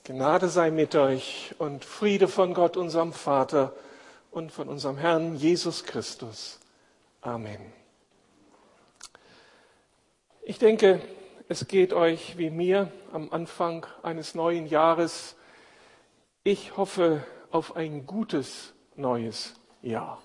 Gnade sei mit euch und Friede von Gott, unserem Vater und von unserem Herrn Jesus Christus. Amen. Ich denke, es geht euch wie mir am Anfang eines neuen Jahres. Ich hoffe auf ein gutes neues Jahr.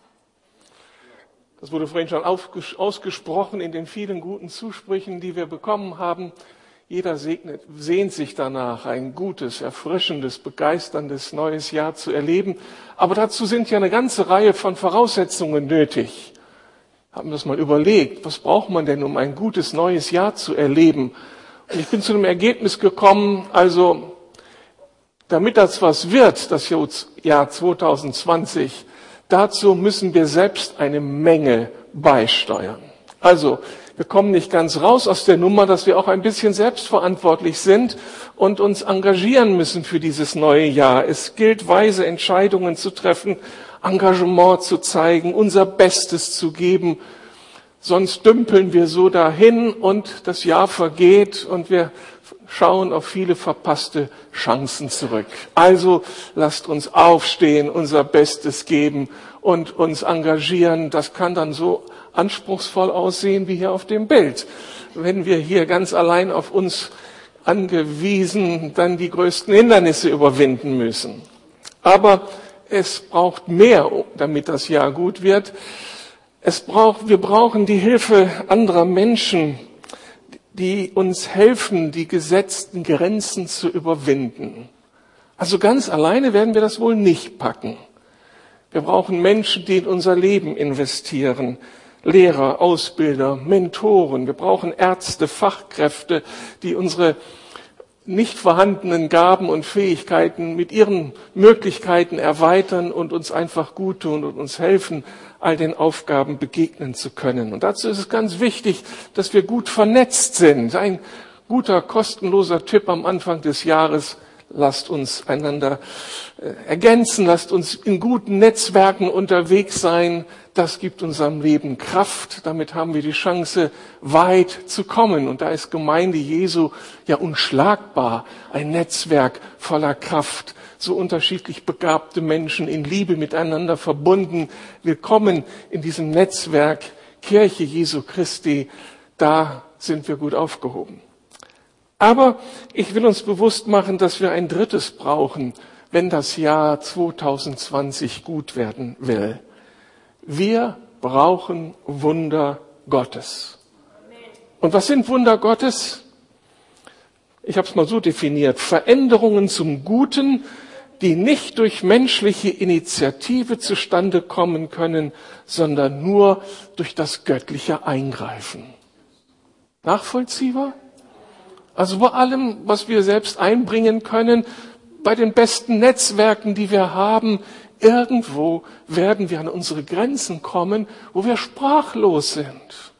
Das wurde vorhin schon ausgesprochen in den vielen guten Zusprüchen, die wir bekommen haben. Jeder sehnt sich danach, ein gutes, erfrischendes, begeisterndes neues Jahr zu erleben. Aber dazu sind ja eine ganze Reihe von Voraussetzungen nötig. Haben wir das mal überlegt, was braucht man denn, um ein gutes neues Jahr zu erleben? Und ich bin zu dem Ergebnis gekommen, also damit das was wird, das Jahr 2020, dazu müssen wir selbst eine Menge beisteuern. Also, wir kommen nicht ganz raus aus der Nummer, dass wir auch ein bisschen selbstverantwortlich sind und uns engagieren müssen für dieses neue Jahr. Es gilt, weise Entscheidungen zu treffen, Engagement zu zeigen, unser Bestes zu geben. Sonst dümpeln wir so dahin und das Jahr vergeht und wir schauen auf viele verpasste Chancen zurück. Also lasst uns aufstehen, unser Bestes geben und uns engagieren. Das kann dann so anspruchsvoll aussehen wie hier auf dem Bild. Wenn wir hier ganz allein auf uns angewiesen dann die größten Hindernisse überwinden müssen. Aber es braucht mehr, damit das Jahr gut wird. Wir brauchen die Hilfe anderer Menschen, die uns helfen, die gesetzten Grenzen zu überwinden. Also ganz alleine werden wir das wohl nicht packen. Wir brauchen Menschen, die in unser Leben investieren. Lehrer, Ausbilder, Mentoren. Wir brauchen Ärzte, Fachkräfte, die unsere nicht vorhandenen Gaben und Fähigkeiten mit ihren Möglichkeiten erweitern und uns einfach gut tun und uns helfen, all den Aufgaben begegnen zu können. Und dazu ist es ganz wichtig, dass wir gut vernetzt sind. Ein guter, kostenloser Tipp am Anfang des Jahres: Lasst uns einander ergänzen, lasst uns in guten Netzwerken unterwegs sein. Das gibt unserem Leben Kraft. Damit haben wir die Chance, weit zu kommen. Und da ist Gemeinde Jesu ja unschlagbar. Ein Netzwerk voller Kraft. So unterschiedlich begabte Menschen in Liebe miteinander verbunden. Willkommen in diesem Netzwerk Kirche Jesu Christi. Da sind wir gut aufgehoben. Aber ich will uns bewusst machen, dass wir ein drittes brauchen, wenn das Jahr 2020 gut werden will. Wir brauchen Wunder Gottes. Und was sind Wunder Gottes? Ich habe es mal so definiert: Veränderungen zum Guten, die nicht durch menschliche Initiative zustande kommen können, sondern nur durch das göttliche Eingreifen. Nachvollziehbar? Also bei allem, was wir selbst einbringen können, bei den besten Netzwerken, die wir haben, irgendwo werden wir an unsere Grenzen kommen, wo wir sprachlos sind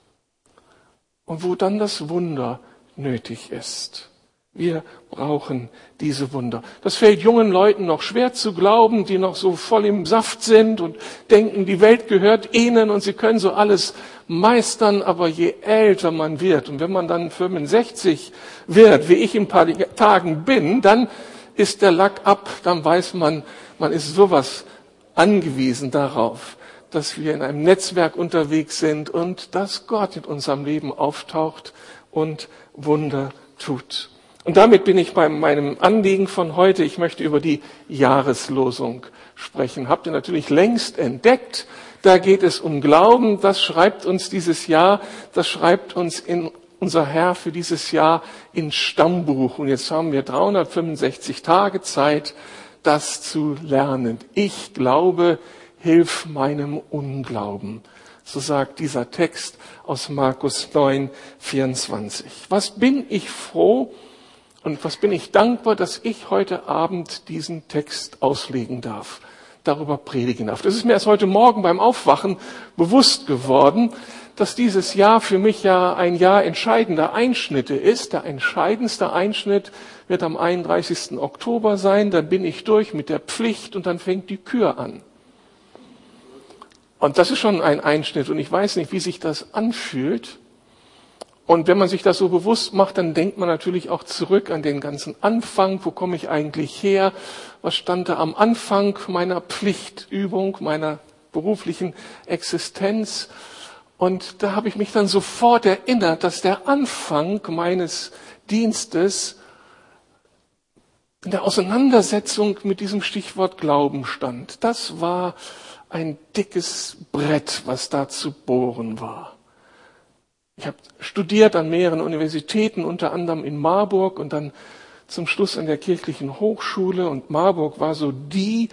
und wo dann das Wunder nötig ist. Wir brauchen diese Wunder. Das fällt jungen Leuten noch schwer zu glauben, die noch so voll im Saft sind und denken, die Welt gehört ihnen und sie können so alles meistern. Aber je älter man wird und wenn man dann 65 wird, wie ich in ein paar Tagen bin, dann ist der Lack ab, dann weiß man, man ist sowas angewiesen darauf, dass wir in einem Netzwerk unterwegs sind und dass Gott in unserem Leben auftaucht und Wunder tut. Und damit bin ich bei meinem Anliegen von heute. Ich möchte über die Jahreslosung sprechen. Habt ihr natürlich längst entdeckt. Da geht es um Glauben. Das schreibt uns dieses Jahr. Das schreibt uns in unser Herr für dieses Jahr ins Stammbuch. Und jetzt haben wir 365 Tage Zeit, das zu lernen. Ich glaube, hilf meinem Unglauben. So sagt dieser Text aus Markus 9, 24. Was bin ich froh und was bin ich dankbar, dass ich heute Abend diesen Text auslegen darf, darüber predigen darf. Das ist mir erst heute Morgen beim Aufwachen bewusst geworden, dass dieses Jahr für mich ja ein Jahr entscheidender Einschnitte ist. Der entscheidendste Einschnitt wird am 31. Oktober sein. Dann bin ich durch mit der Pflicht und dann fängt die Kür an. Und das ist schon ein Einschnitt und ich weiß nicht, wie sich das anfühlt. Und wenn man sich das so bewusst macht, dann denkt man natürlich auch zurück an den ganzen Anfang. Wo komme ich eigentlich her? Was stand da am Anfang meiner Pflichtübung, meiner beruflichen Existenz? Und da habe ich mich dann sofort erinnert, dass der Anfang meines Dienstes in der Auseinandersetzung mit diesem Stichwort Glauben stand. Das war ein dickes Brett, was da zu bohren war. Ich habe studiert an mehreren Universitäten, unter anderem in Marburg und dann zum Schluss an der Kirchlichen Hochschule. Und Marburg war so die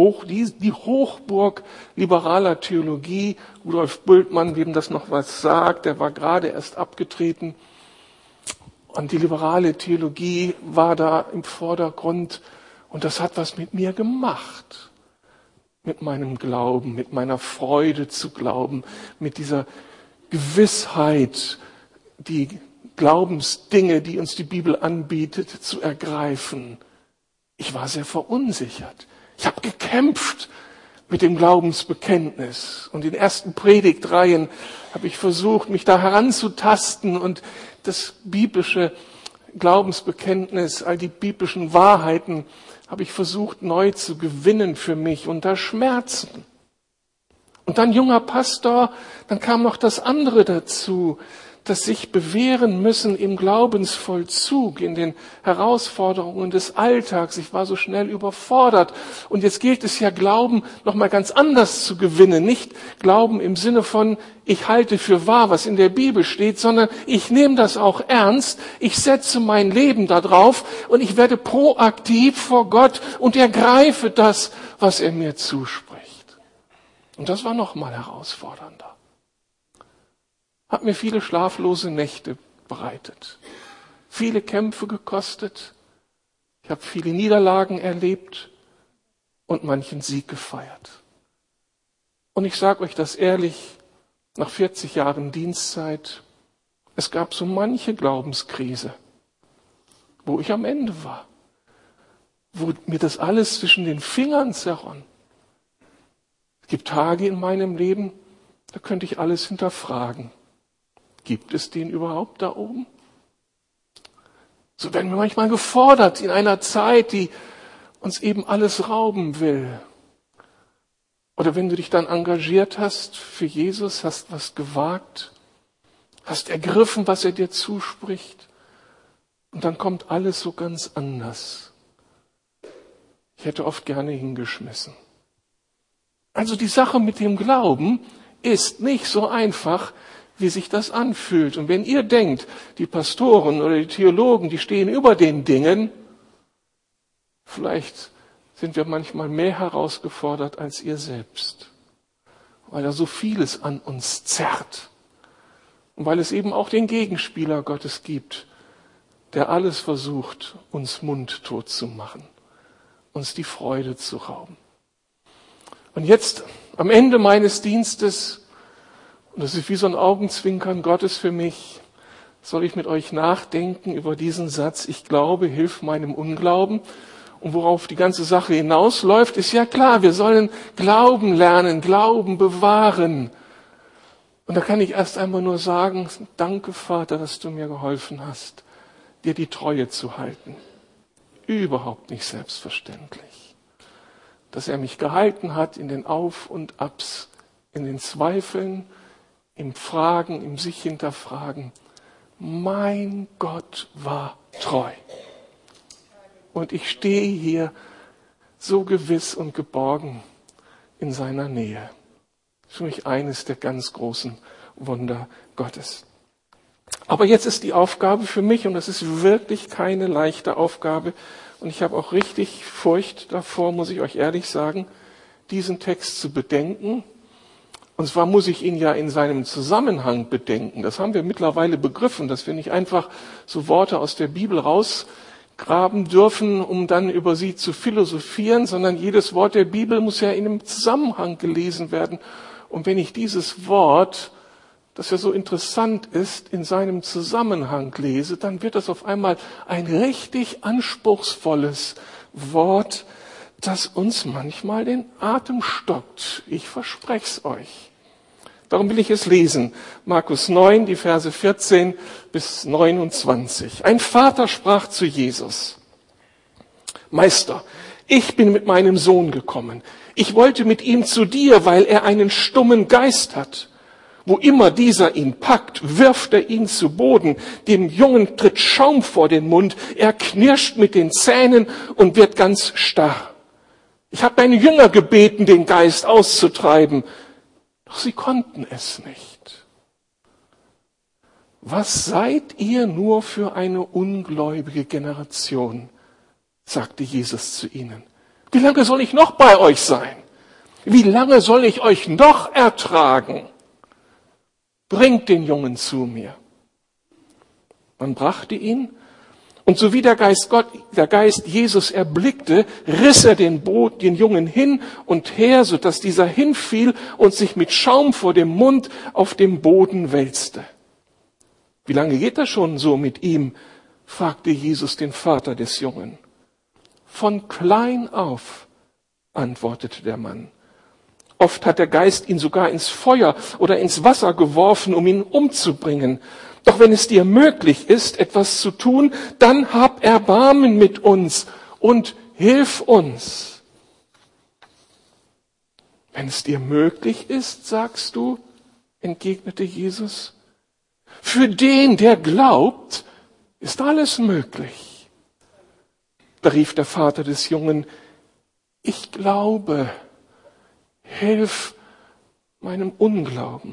Hochburg liberaler Theologie. Rudolf Bultmann, wem das noch was sagt, der war gerade erst abgetreten. Und die liberale Theologie war da im Vordergrund. Und das hat was mit mir gemacht. Mit meinem Glauben, mit meiner Freude zu glauben, mit dieser Gewissheit, die Glaubensdinge, die uns die Bibel anbietet, zu ergreifen. Ich war sehr verunsichert. Ich habe gekämpft mit dem Glaubensbekenntnis. Und in den ersten Predigtreihen habe ich versucht, mich da heranzutasten und das biblische Glaubensbekenntnis, all die biblischen Wahrheiten habe ich versucht neu zu gewinnen für mich unter Schmerzen. Und dann junger Pastor, dann kam noch das andere dazu, das sich bewähren müssen im Glaubensvollzug, in den Herausforderungen des Alltags. Ich war so schnell überfordert. Und jetzt gilt es ja, Glauben noch mal ganz anders zu gewinnen. Nicht Glauben im Sinne von, ich halte für wahr, was in der Bibel steht, sondern ich nehme das auch ernst. Ich setze mein Leben da drauf und ich werde proaktiv vor Gott und ergreife das, was er mir zuspricht. Und das war noch mal herausfordernder. Hat mir viele schlaflose Nächte bereitet, viele Kämpfe gekostet. Ich habe viele Niederlagen erlebt und manchen Sieg gefeiert. Und ich sage euch das ehrlich, nach 40 Jahren Dienstzeit, es gab so manche Glaubenskrise, wo ich am Ende war, wo mir das alles zwischen den Fingern zerrann. Es gibt Tage in meinem Leben, da könnte ich alles hinterfragen. Gibt es den überhaupt da oben? So werden wir manchmal gefordert in einer Zeit, die uns eben alles rauben will. Oder wenn du dich dann engagiert hast für Jesus, hast was gewagt, hast ergriffen, was er dir zuspricht, und dann kommt alles so ganz anders. Ich hätte oft gerne hingeschmissen. Also die Sache mit dem Glauben ist nicht so einfach, wie sich das anfühlt. Und wenn ihr denkt, die Pastoren oder die Theologen, die stehen über den Dingen, vielleicht sind wir manchmal mehr herausgefordert als ihr selbst, weil da so vieles an uns zerrt und weil es eben auch den Gegenspieler Gottes gibt, der alles versucht, uns mundtot zu machen, uns die Freude zu rauben. Und jetzt, am Ende meines Dienstes, und das ist wie so ein Augenzwinkern Gottes für mich, soll ich mit euch nachdenken über diesen Satz, ich glaube, hilf meinem Unglauben. Und worauf die ganze Sache hinausläuft, ist ja klar, wir sollen Glauben lernen, Glauben bewahren. Und da kann ich erst einmal nur sagen, danke Vater, dass du mir geholfen hast, dir die Treue zu halten. Überhaupt nicht selbstverständlich. Dass er mich gehalten hat in den Auf und Abs, in den Zweifeln, im Fragen, im sich hinterfragen. Mein Gott war treu. Und ich stehe hier so gewiss und geborgen in seiner Nähe. Das ist für mich eines der ganz großen Wunder Gottes. Aber jetzt ist die Aufgabe für mich, und das ist wirklich keine leichte Aufgabe, und ich habe auch richtig Furcht davor, muss ich euch ehrlich sagen, diesen Text zu bedenken. Und zwar muss ich ihn ja in seinem Zusammenhang bedenken. Das haben wir mittlerweile begriffen, dass wir nicht einfach so Worte aus der Bibel rausgraben dürfen, um dann über sie zu philosophieren, sondern jedes Wort der Bibel muss ja in einem Zusammenhang gelesen werden. Und wenn ich dieses Wort, das ja so interessant ist, in seinem Zusammenhang lese, dann wird das auf einmal ein richtig anspruchsvolles Wort, das uns manchmal den Atem stockt. Ich verspreche es euch. Darum will ich es lesen. Markus 9, die Verse 14 bis 29. Ein Vater sprach zu Jesus: Meister, ich bin mit meinem Sohn gekommen. Ich wollte mit ihm zu dir, weil er einen stummen Geist hat. Wo immer dieser ihn packt, wirft er ihn zu Boden. Dem Jungen tritt Schaum vor den Mund. Er knirscht mit den Zähnen und wird ganz starr. Ich habe deine Jünger gebeten, den Geist auszutreiben, doch sie konnten es nicht. Was seid ihr nur für eine ungläubige Generation, sagte Jesus zu ihnen. Wie lange soll ich noch bei euch sein? Wie lange soll ich euch noch ertragen? Bringt den Jungen zu mir. Man brachte ihn, und so wie der Geist Jesus erblickte, riss er den Jungen hin und her, sodass dieser hinfiel und sich mit Schaum vor dem Mund auf dem Boden wälzte. Wie lange geht das schon so mit ihm? Fragte Jesus den Vater des Jungen. Von klein auf, antwortete der Mann. Oft hat der Geist ihn sogar ins Feuer oder ins Wasser geworfen, um ihn umzubringen. Doch wenn es dir möglich ist, etwas zu tun, dann hab Erbarmen mit uns und hilf uns. Wenn es dir möglich ist, sagst du, entgegnete Jesus, für den, der glaubt, ist alles möglich. Da rief der Vater des Jungen, ich glaube, hilf meinem Unglauben.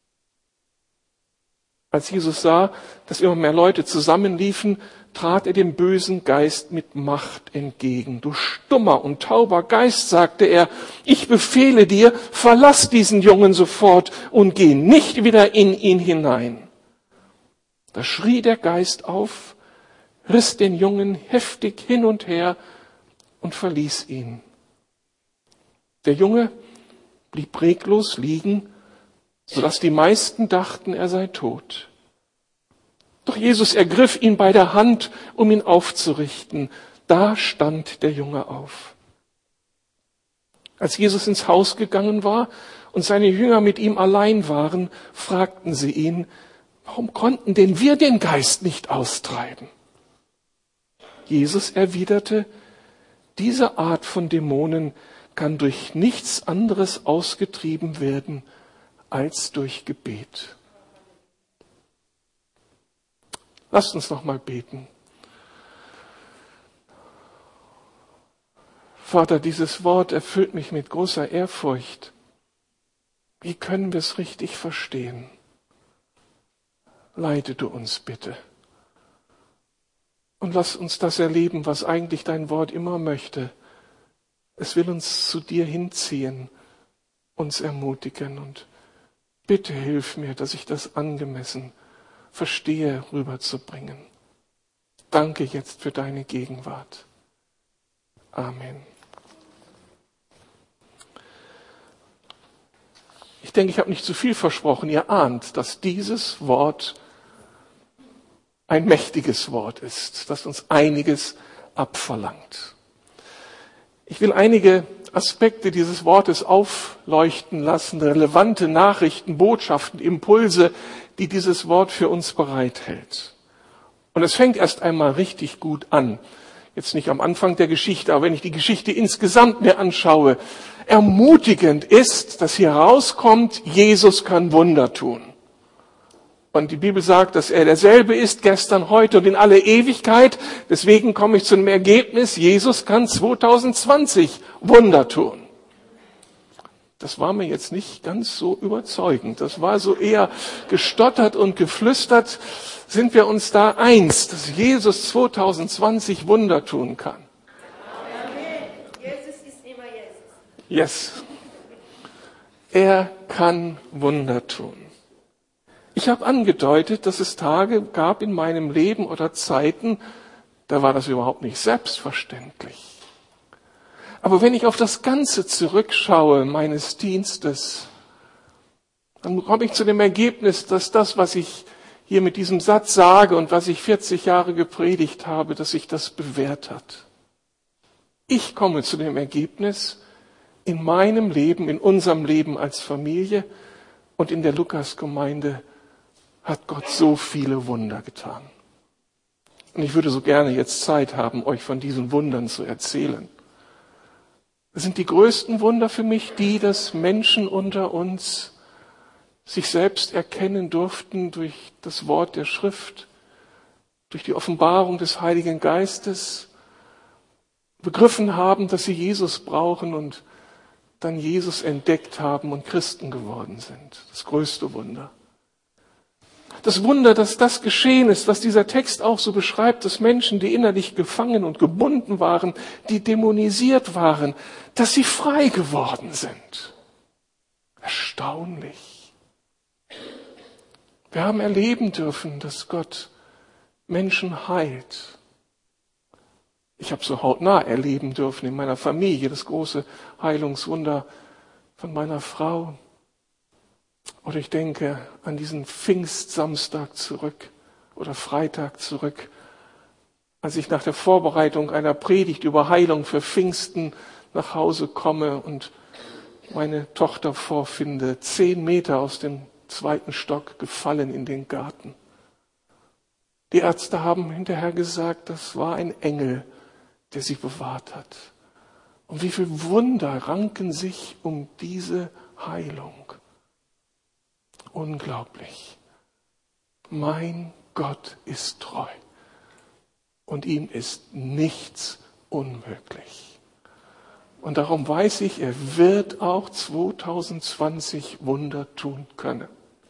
Als Jesus sah, dass immer mehr Leute zusammenliefen, trat er dem bösen Geist mit Macht entgegen. Du stummer und tauber Geist, sagte er, ich befehle dir, verlass diesen Jungen sofort und geh nicht wieder in ihn hinein. Da schrie der Geist auf, riss den Jungen heftig hin und her und verließ ihn. Der Junge blieb reglos liegen, sodass die meisten dachten, er sei tot. Doch Jesus ergriff ihn bei der Hand, um ihn aufzurichten. Da stand der Junge auf. Als Jesus ins Haus gegangen war und seine Jünger mit ihm allein waren, fragten sie ihn, warum konnten denn wir den Geist nicht austreiben? Jesus erwiderte, diese Art von Dämonen kann durch nichts anderes ausgetrieben werden als durch Gebet. Lasst uns noch mal beten. Vater, dieses Wort erfüllt mich mit großer Ehrfurcht. Wie können wir es richtig verstehen? Leite du uns bitte. Und lass uns das erleben, was eigentlich dein Wort immer möchte. Es will uns zu dir hinziehen, uns ermutigen und bitte hilf mir, dass ich das angemessen verstehe, rüberzubringen. Danke jetzt für deine Gegenwart. Amen. Ich denke, ich habe nicht zu viel versprochen. Ihr ahnt, dass dieses Wort ein mächtiges Wort ist, das uns einiges abverlangt. Ich will einige Aspekte dieses Wortes aufleuchten lassen, relevante Nachrichten, Botschaften, Impulse, die dieses Wort für uns bereithält. Und es fängt erst einmal richtig gut an. Jetzt nicht am Anfang der Geschichte, aber wenn ich die Geschichte insgesamt mir anschaue, ermutigend ist, dass hier rauskommt, Jesus kann Wunder tun. Und die Bibel sagt, dass er derselbe ist, gestern, heute und in alle Ewigkeit. Deswegen komme ich zu dem Ergebnis, Jesus kann 2020 Wunder tun. Das war mir jetzt nicht ganz so überzeugend. Das war so eher gestottert und geflüstert. Sind wir uns da eins, dass Jesus 2020 Wunder tun kann? Amen. Jesus ist immer Jesus. Yes. Er kann Wunder tun. Ich habe angedeutet, dass es Tage gab in meinem Leben oder Zeiten, da war das überhaupt nicht selbstverständlich. Aber wenn ich auf das Ganze zurückschaue meines Dienstes, dann komme ich zu dem Ergebnis, dass das, was ich hier mit diesem Satz sage und was ich 40 Jahre gepredigt habe, dass sich das bewährt hat. Ich komme zu dem Ergebnis, in meinem Leben, in unserem Leben als Familie Und in der Lukas-Gemeinde hat Gott so viele Wunder getan. Und ich würde so gerne jetzt Zeit haben, euch von diesen Wundern zu erzählen. Das sind die größten Wunder für mich, die, dass Menschen unter uns sich selbst erkennen durften durch das Wort der Schrift, durch die Offenbarung des Heiligen Geistes, begriffen haben, dass sie Jesus brauchen und dann Jesus entdeckt haben und Christen geworden sind. Das größte Wunder. Das Wunder, dass das geschehen ist, was dieser Text auch so beschreibt, dass Menschen, die innerlich gefangen und gebunden waren, die dämonisiert waren, dass sie frei geworden sind. Erstaunlich. Wir haben erleben dürfen, dass Gott Menschen heilt. Ich habe so hautnah erleben dürfen in meiner Familie das große Heilungswunder von meiner Frau. Oder ich denke an diesen Pfingstsamstag zurück oder Freitag zurück, als ich nach der Vorbereitung einer Predigt über Heilung für Pfingsten nach Hause komme und meine Tochter vorfinde, 10 Meter aus dem 2. Stock gefallen in den Garten. Die Ärzte haben hinterher gesagt, das war ein Engel, der sie bewahrt hat. Und wie viele Wunder ranken sich um diese Heilung. Unglaublich. Mein Gott ist treu und ihm ist nichts unmöglich. Und darum weiß ich, er wird auch 2020 Wunder tun können.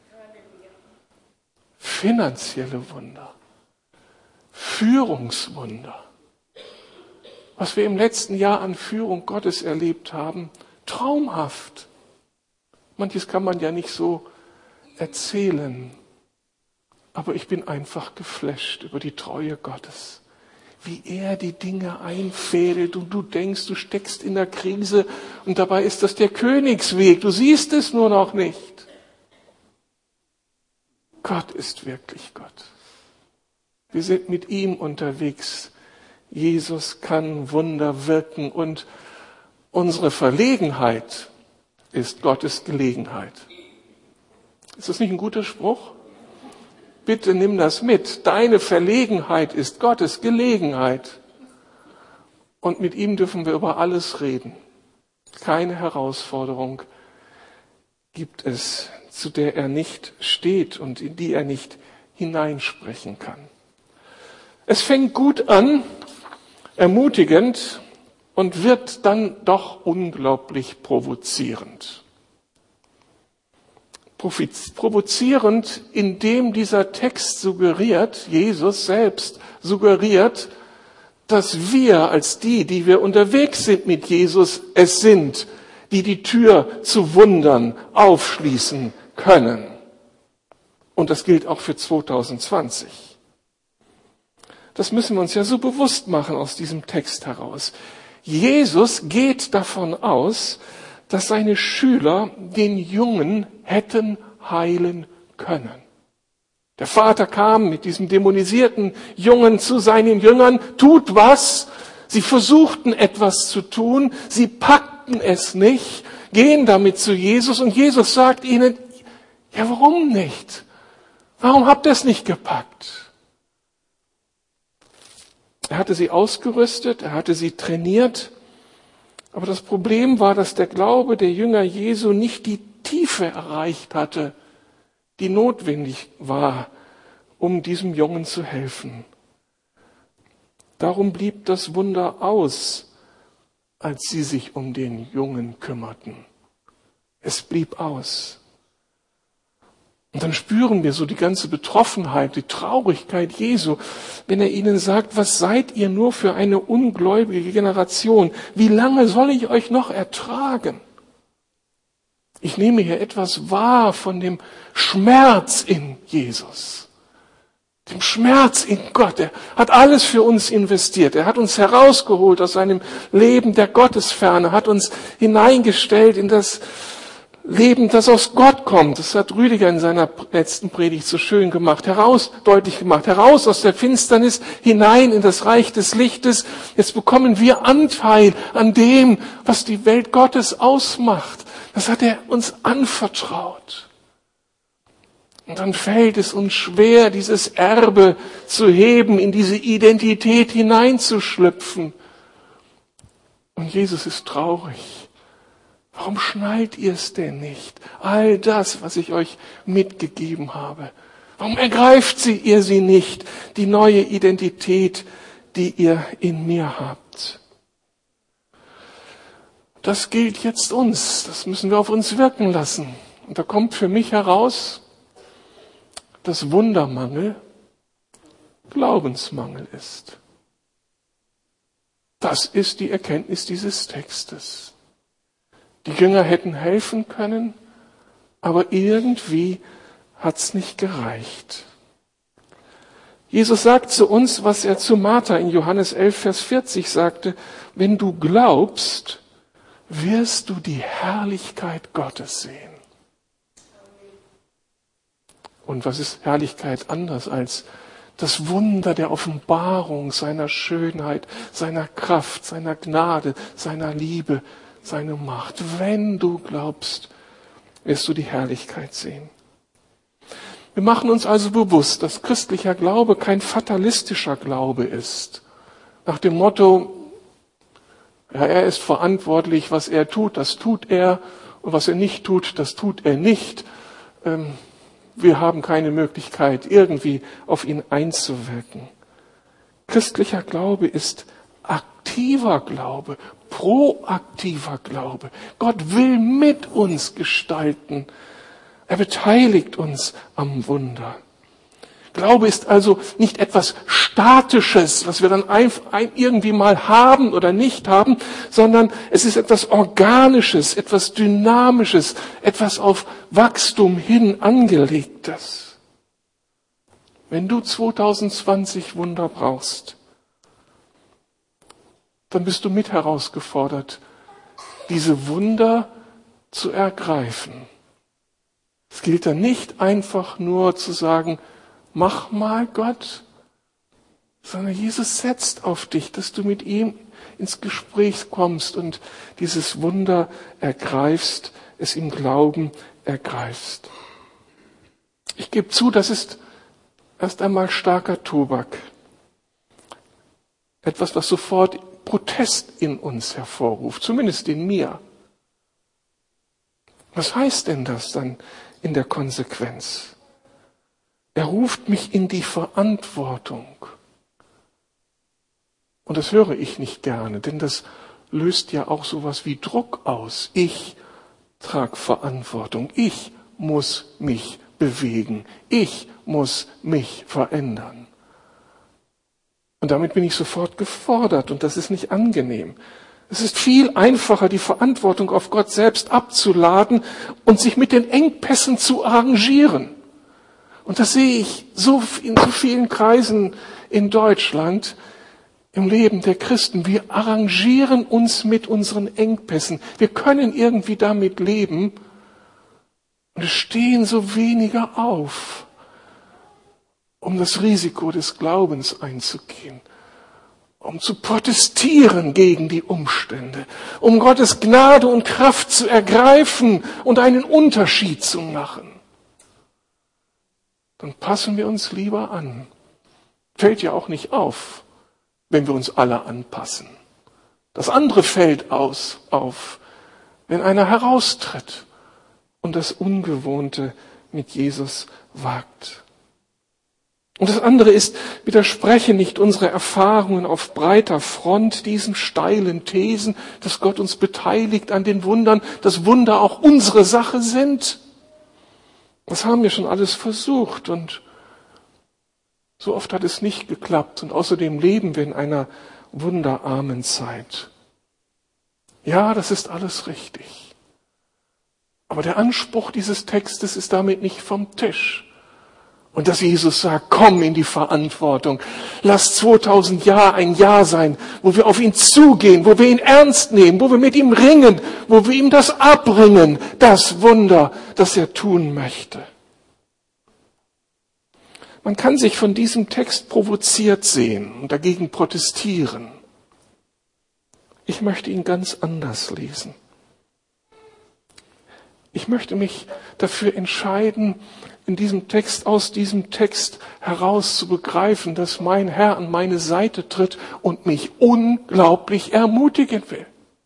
Finanzielle Wunder, Führungswunder. Was wir im letzten Jahr an Führung Gottes erlebt haben, traumhaft. Manches kann man ja nicht so erzählen, aber ich bin einfach geflasht über die Treue Gottes. Wie er die Dinge einfädelt und du denkst, du steckst in der Krise und dabei ist das der Königsweg. Du siehst es nur noch nicht. Gott ist wirklich Gott. Wir sind mit ihm unterwegs. Jesus kann Wunder wirken und unsere Verlegenheit ist Gottes Gelegenheit. Ist das nicht ein guter Spruch? Bitte nimm das mit. Deine Verlegenheit ist Gottes Gelegenheit. Und mit ihm dürfen wir über alles reden. Keine Herausforderung gibt es, zu der er nicht steht und in die er nicht hineinsprechen kann. Es fängt gut an, ermutigend und wird dann doch unglaublich provozierend. Provozierend, indem dieser Text suggeriert, Jesus selbst suggeriert, dass wir als die wir unterwegs sind mit Jesus, es sind, die die Tür zu Wundern aufschließen können. Und das gilt auch für 2020. Das müssen wir uns ja so bewusst machen aus diesem Text heraus. Jesus geht davon aus, dass seine Schüler den Jungen hätten heilen können. Der Vater kam mit diesem dämonisierten Jungen zu seinen Jüngern, tut was. Sie versuchten etwas zu tun, sie packten es nicht, gehen damit zu Jesus und Jesus sagt ihnen, ja, warum nicht? Warum habt ihr es nicht gepackt? Er hatte sie ausgerüstet, er hatte sie trainiert. Aber das Problem war, dass der Glaube der Jünger Jesu nicht die Tiefe erreicht hatte, die notwendig war, um diesem Jungen zu helfen. Darum blieb das Wunder aus, als sie sich um den Jungen kümmerten. Es blieb aus. Und dann spüren wir so die ganze Betroffenheit, die Traurigkeit Jesu, wenn er ihnen sagt, was seid ihr nur für eine ungläubige Generation? Wie lange soll ich euch noch ertragen? Ich nehme hier etwas wahr von dem Schmerz in Jesus. Dem Schmerz in Gott. Er hat alles für uns investiert. Er hat uns herausgeholt aus seinem Leben der Gottesferne, hat uns hineingestellt in das Leben, das aus Gott kommt. Das hat Rüdiger in seiner letzten Predigt so schön gemacht, deutlich gemacht. Heraus aus der Finsternis, hinein in das Reich des Lichtes. Jetzt bekommen wir Anteil an dem, was die Welt Gottes ausmacht. Das hat er uns anvertraut. Und dann fällt es uns schwer, dieses Erbe zu heben, in diese Identität hineinzuschlüpfen. Und Jesus ist traurig. Warum schnallt ihr es denn nicht? All das, was ich euch mitgegeben habe. Warum ergreift ihr sie nicht, die neue Identität, die ihr in mir habt? Das gilt jetzt uns. Das müssen wir auf uns wirken lassen. Und da kommt für mich heraus, dass Wundermangel Glaubensmangel ist. Das ist die Erkenntnis dieses Textes. Die Jünger hätten helfen können, aber irgendwie hat's nicht gereicht. Jesus sagt zu uns, was er zu Martha in Johannes 11, Vers 40 sagte: Wenn du glaubst, wirst du die Herrlichkeit Gottes sehen. Und was ist Herrlichkeit anders als das Wunder der Offenbarung seiner Schönheit, seiner Kraft, seiner Gnade, seiner Liebe, seiner Macht? Wenn du glaubst, wirst du die Herrlichkeit sehen. Wir machen uns also bewusst, dass christlicher Glaube kein fatalistischer Glaube ist. Nach dem Motto, ja, er ist verantwortlich, was er tut, das tut er, und was er nicht tut, das tut er nicht. Wir haben keine Möglichkeit, irgendwie auf ihn einzuwirken. Christlicher Glaube ist aktiver Glaube, proaktiver Glaube. Gott will mit uns gestalten. Er beteiligt uns am Wunder. Glaube ist also nicht etwas Statisches, was wir dann irgendwie mal haben oder nicht haben, sondern es ist etwas Organisches, etwas Dynamisches, etwas auf Wachstum hin angelegtes. Wenn du 2020 Wunder brauchst, dann bist du mit herausgefordert, diese Wunder zu ergreifen. Es gilt dann nicht einfach nur zu sagen, mach mal Gott, sondern Jesus setzt auf dich, dass du mit ihm ins Gespräch kommst und dieses Wunder ergreifst, es im Glauben ergreifst. Ich gebe zu, das ist erst einmal starker Tobak. Etwas, was sofort Protest in uns hervorruft, zumindest in mir. Was heißt denn das dann in der Konsequenz? Er ruft mich in die Verantwortung. Und das höre ich nicht gerne, denn das löst ja auch sowas wie Druck aus. Ich trage Verantwortung. Ich muss mich bewegen. Ich muss mich verändern. Und damit bin ich sofort gefordert und das ist nicht angenehm. Es ist viel einfacher, die Verantwortung auf Gott selbst abzuladen und sich mit den Engpässen zu arrangieren. Und das sehe ich so in so vielen Kreisen in Deutschland im Leben der Christen. Wir arrangieren uns mit unseren Engpässen. Wir können irgendwie damit leben. Und es stehen so wenige auf, um das Risiko des Glaubens einzugehen, um zu protestieren gegen die Umstände, um Gottes Gnade und Kraft zu ergreifen und einen Unterschied zu machen. Dann passen wir uns lieber an. Fällt ja auch nicht auf, wenn wir uns alle anpassen. Das andere fällt auf, wenn einer heraustritt und das Ungewohnte mit Jesus wagt. Und das andere ist, widerspreche nicht unsere Erfahrungen auf breiter Front diesen steilen Thesen, dass Gott uns beteiligt an den Wundern, dass Wunder auch unsere Sache sind. Das haben wir schon alles versucht und so oft hat es nicht geklappt. Und außerdem leben wir in einer wunderarmen Zeit. Ja, das ist alles richtig. Aber der Anspruch dieses Textes ist damit nicht vom Tisch. Und dass Jesus sagt, komm in die Verantwortung. Lass 2000 Jahre ein Jahr sein, wo wir auf ihn zugehen, wo wir ihn ernst nehmen, wo wir mit ihm ringen, wo wir ihm das abbringen, das Wunder, das er tun möchte. Man kann sich von diesem Text provoziert sehen und dagegen protestieren. Ich möchte ihn ganz anders lesen. Ich möchte mich dafür entscheiden, in diesem Text, aus diesem Text heraus zu begreifen, dass mein Herr an meine Seite tritt und mich unglaublich ermutigen will.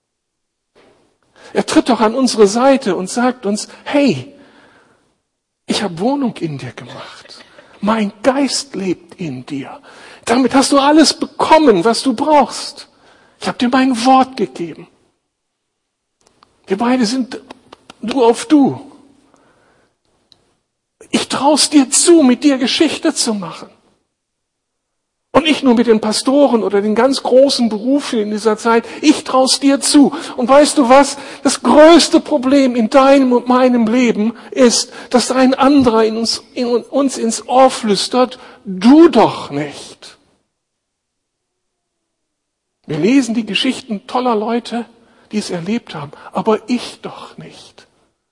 Er tritt doch an unsere Seite und sagt uns, hey, ich habe Wohnung in dir gemacht. Mein Geist lebt in dir. Damit hast du alles bekommen, was du brauchst. Ich habe dir mein Wort gegeben. Wir beide sind du auf du. Ich trau's dir zu, mit dir Geschichte zu machen. Und nicht nur mit den Pastoren oder den ganz großen Berufen in dieser Zeit. Ich trau's dir zu. Und weißt du was? Das größte Problem in deinem und meinem Leben ist, dass ein anderer uns ins Ohr flüstert, du doch nicht. Wir lesen die Geschichten toller Leute, die es erlebt haben, aber ich doch nicht.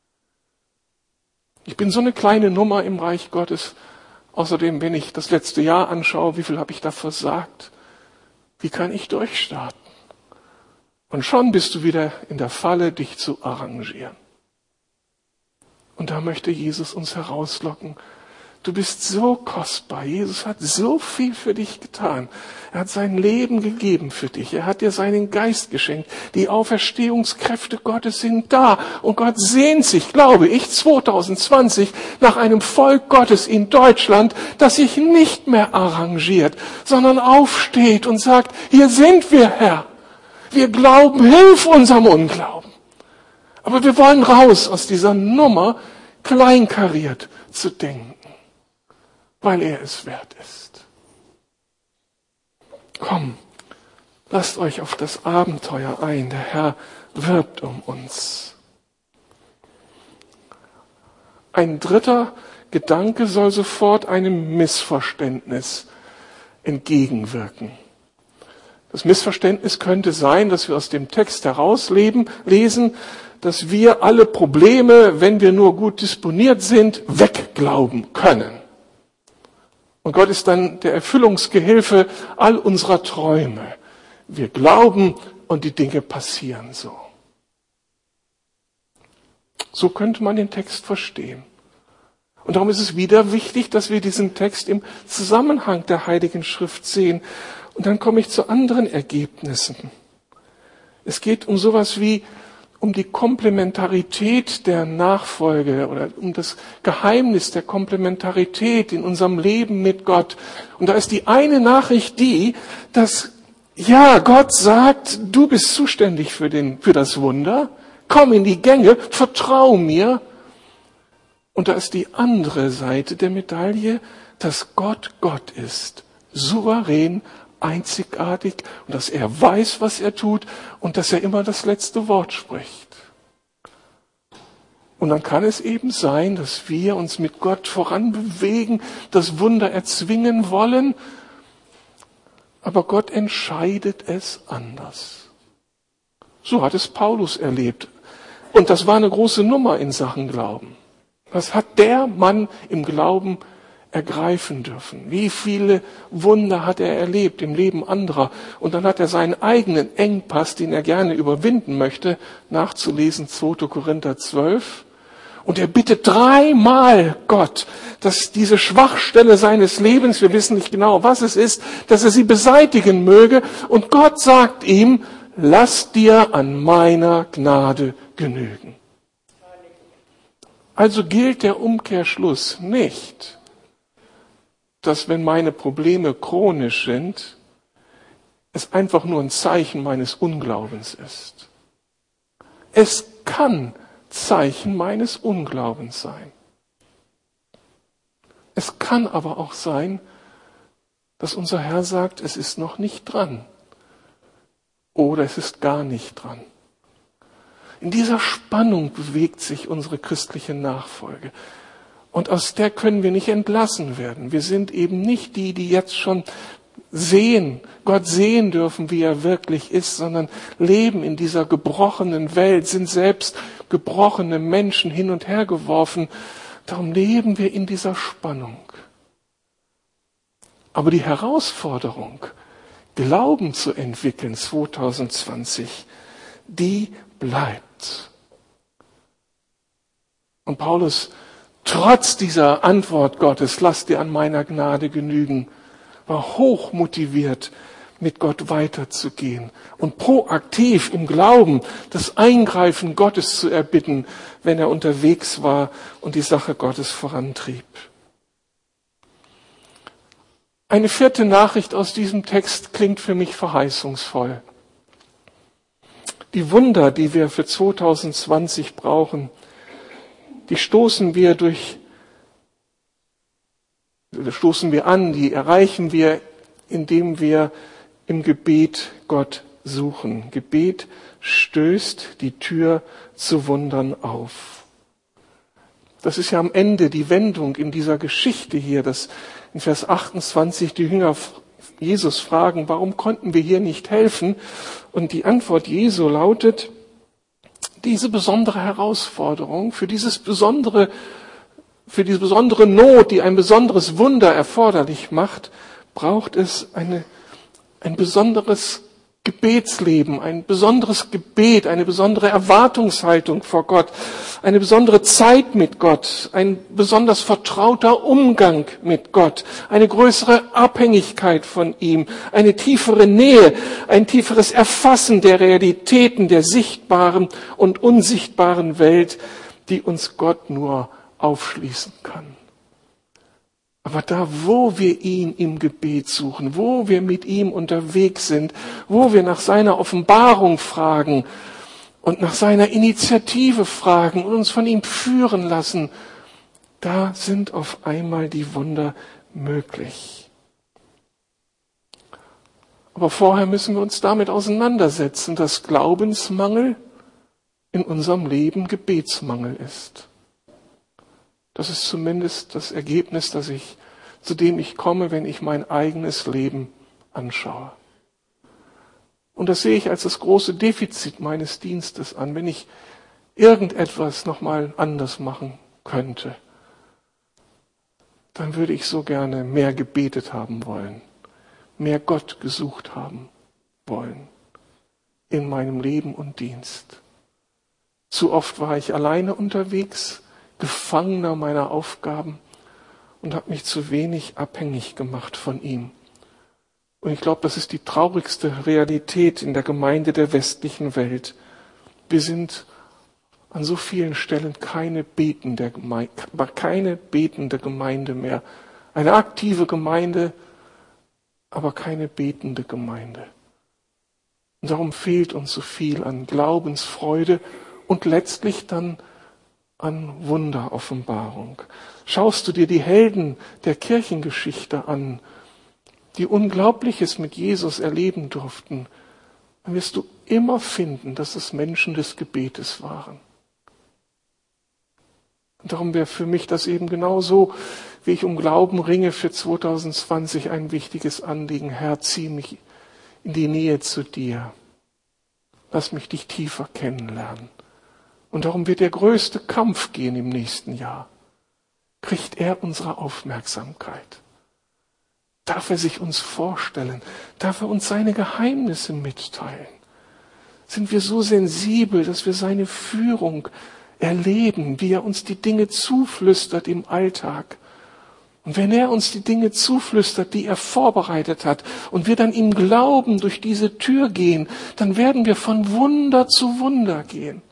Ich bin so eine kleine Nummer im Reich Gottes. Außerdem, wenn ich das letzte Jahr anschaue, wie viel habe ich da versagt? Wie kann ich durchstarten? Und schon bist du wieder in der Falle, dich zu arrangieren. Und da möchte Jesus uns herauslocken. Du bist so kostbar. Jesus hat so viel für dich getan. Er hat sein Leben gegeben für dich. Er hat dir seinen Geist geschenkt. Die Auferstehungskräfte Gottes sind da. Und Gott sehnt sich, glaube ich, 2020 nach einem Volk Gottes in Deutschland, das sich nicht mehr arrangiert, sondern aufsteht und sagt, hier sind wir, Herr. Wir glauben, hilf unserem Unglauben. Aber wir wollen raus aus dieser Nummer, kleinkariert zu denken. Weil er es wert ist. Komm, lasst euch auf das Abenteuer ein. Der Herr wirbt um uns. Ein dritter Gedanke soll sofort einem Missverständnis entgegenwirken. Das Missverständnis könnte sein, dass wir aus dem Text herauslesen, dass wir alle Probleme, wenn wir nur gut disponiert sind, wegglauben können. Und Gott ist dann der Erfüllungsgehilfe all unserer Träume. Wir glauben und die Dinge passieren so. So könnte man den Text verstehen. Und darum ist es wieder wichtig, dass wir diesen Text im Zusammenhang der Heiligen Schrift sehen. Und dann komme ich zu anderen Ergebnissen. Es geht um sowas wie um die Komplementarität der Nachfolge oder um das Geheimnis der Komplementarität in unserem Leben mit Gott. Und da ist die eine Nachricht die, dass ja, Gott sagt, du bist zuständig für das Wunder, komm in die Gänge, vertrau mir. Und da ist die andere Seite der Medaille, dass Gott Gott ist, souverän, einzigartig und dass er weiß, was er tut und dass er immer das letzte Wort spricht. Und dann kann es eben sein, dass wir uns mit Gott voranbewegen, das Wunder erzwingen wollen, aber Gott entscheidet es anders. So hat es Paulus erlebt. Und das war eine große Nummer in Sachen Glauben. Was hat der Mann im Glauben ergreifen dürfen? Wie viele Wunder hat er erlebt im Leben anderer? Und dann hat er seinen eigenen Engpass, den er gerne überwinden möchte, nachzulesen, 2. Korinther 12. Und er bittet 3-mal Gott, dass diese Schwachstelle seines Lebens, wir wissen nicht genau, was es ist, dass er sie beseitigen möge. Und Gott sagt ihm, lass dir an meiner Gnade genügen. Also gilt der Umkehrschluss nicht, dass wenn meine Probleme chronisch sind, es einfach nur ein Zeichen meines Unglaubens ist. Es kann Zeichen meines Unglaubens sein. Es kann aber auch sein, dass unser Herr sagt, es ist noch nicht dran oder es ist gar nicht dran. In dieser Spannung bewegt sich unsere christliche Nachfolge. Und aus der können wir nicht entlassen werden. Wir sind eben nicht die, die jetzt schon Gott sehen dürfen, wie er wirklich ist, sondern leben in dieser gebrochenen Welt, sind selbst gebrochene Menschen hin und her geworfen. Darum leben wir in dieser Spannung. Aber die Herausforderung, Glauben zu entwickeln 2020, die bleibt. Und Paulus, trotz dieser Antwort Gottes, lass dir an meiner Gnade genügen, war hoch motiviert, mit Gott weiterzugehen und proaktiv im Glauben das Eingreifen Gottes zu erbitten, wenn er unterwegs war und die Sache Gottes vorantrieb. Eine vierte Nachricht aus diesem Text klingt für mich verheißungsvoll. Die Wunder, die wir für 2020 brauchen, die stoßen wir an, die erreichen wir, indem wir im Gebet Gott suchen. Gebet stößt die Tür zu Wundern auf. Das ist ja am Ende die Wendung in dieser Geschichte hier, dass in Vers 28 die Jünger Jesus fragen, warum konnten wir hier nicht helfen? Und die Antwort Jesu lautet, diese besondere Herausforderung, für diese besondere Not, die ein besonderes Wunder erforderlich macht, braucht es ein besonderes Gebetsleben, ein besonderes Gebet, eine besondere Erwartungshaltung vor Gott, eine besondere Zeit mit Gott, ein besonders vertrauter Umgang mit Gott, eine größere Abhängigkeit von ihm, eine tiefere Nähe, ein tieferes Erfassen der Realitäten der sichtbaren und unsichtbaren Welt, die uns Gott nur aufschließen kann. Aber da, wo wir ihn im Gebet suchen, wo wir mit ihm unterwegs sind, wo wir nach seiner Offenbarung fragen und nach seiner Initiative fragen und uns von ihm führen lassen, da sind auf einmal die Wunder möglich. Aber vorher müssen wir uns damit auseinandersetzen, dass Glaubensmangel in unserem Leben Gebetsmangel ist. Das ist zumindest das Ergebnis, zu dem ich komme, wenn ich mein eigenes Leben anschaue. Und das sehe ich als das große Defizit meines Dienstes an, wenn ich irgendetwas nochmal anders machen könnte. Dann würde ich so gerne mehr gebetet haben wollen, mehr Gott gesucht haben wollen in meinem Leben und Dienst. Zu oft war ich alleine unterwegs, Gefangener meiner Aufgaben und habe mich zu wenig abhängig gemacht von ihm. Und ich glaube, das ist die traurigste Realität in der Gemeinde der westlichen Welt. Wir sind an so vielen Stellen keine betende Gemeinde mehr. Eine aktive Gemeinde, aber keine betende Gemeinde. Und darum fehlt uns so viel an Glaubensfreude und letztlich dann an Wunderoffenbarung. Schaust du dir die Helden der Kirchengeschichte an, die Unglaubliches mit Jesus erleben durften, dann wirst du immer finden, dass es Menschen des Gebetes waren. Und darum wäre für mich das eben genauso, wie ich um Glauben ringe für 2020, ein wichtiges Anliegen. Herr, zieh mich in die Nähe zu dir. Lass mich dich tiefer kennenlernen. Und darum wird der größte Kampf gehen im nächsten Jahr. Kriegt er unsere Aufmerksamkeit? Darf er sich uns vorstellen? Darf er uns seine Geheimnisse mitteilen? Sind wir so sensibel, dass wir seine Führung erleben, wie er uns die Dinge zuflüstert im Alltag? Und wenn er uns die Dinge zuflüstert, die er vorbereitet hat, und wir dann im Glauben durch diese Tür gehen, dann werden wir von Wunder zu Wunder gehen.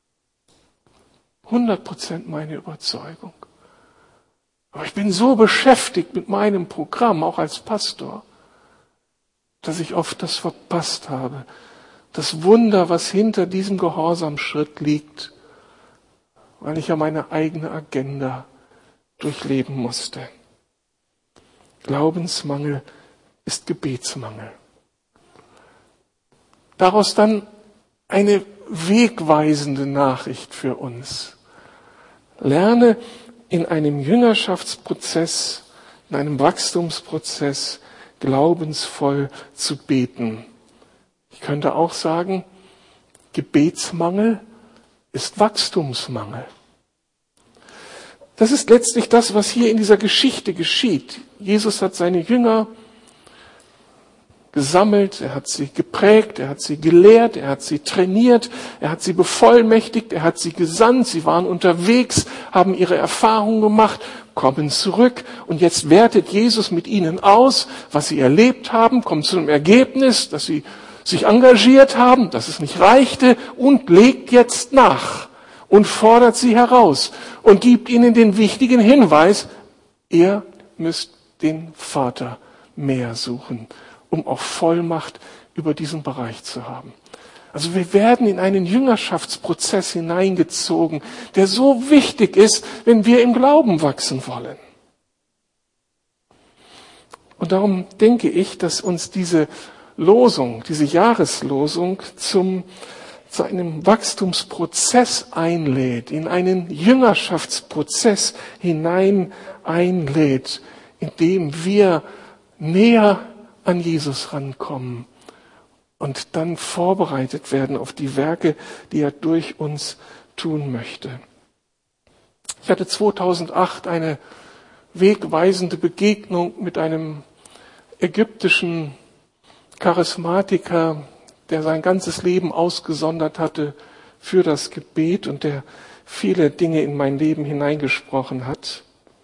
100% meine Überzeugung. Aber ich bin so beschäftigt mit meinem Programm, auch als Pastor, dass ich oft das verpasst habe. Das Wunder, was hinter diesem Gehorsamschritt liegt, weil ich ja meine eigene Agenda durchleben musste. Glaubensmangel ist Gebetsmangel. Daraus dann eine wegweisende Nachricht für uns. Lerne in einem Jüngerschaftsprozess, in einem Wachstumsprozess glaubensvoll zu beten. Ich könnte auch sagen, Gebetsmangel ist Wachstumsmangel. Das ist letztlich das, was hier in dieser Geschichte geschieht. Jesus hat seine Jünger gesammelt, er hat sie geprägt, er hat sie gelehrt, er hat sie trainiert, er hat sie bevollmächtigt, er hat sie gesandt, sie waren unterwegs, haben ihre Erfahrungen gemacht, kommen zurück und jetzt wertet Jesus mit ihnen aus, was sie erlebt haben, kommt zu einem Ergebnis, dass sie sich engagiert haben, dass es nicht reichte und legt jetzt nach und fordert sie heraus und gibt ihnen den wichtigen Hinweis, ihr müsst den Vater mehr suchen, um auch Vollmacht über diesen Bereich zu haben. Also wir werden in einen Jüngerschaftsprozess hineingezogen, der so wichtig ist, wenn wir im Glauben wachsen wollen. Und darum denke ich, dass uns diese Losung, diese Jahreslosung zu einem Wachstumsprozess einlädt, in einen Jüngerschaftsprozess hinein einlädt, in dem wir näher an Jesus rankommen und dann vorbereitet werden auf die Werke, die er durch uns tun möchte. Ich hatte 2008 eine wegweisende Begegnung mit einem ägyptischen Charismatiker, der sein ganzes Leben ausgesondert hatte für das Gebet und der viele Dinge in mein Leben hineingesprochen hat.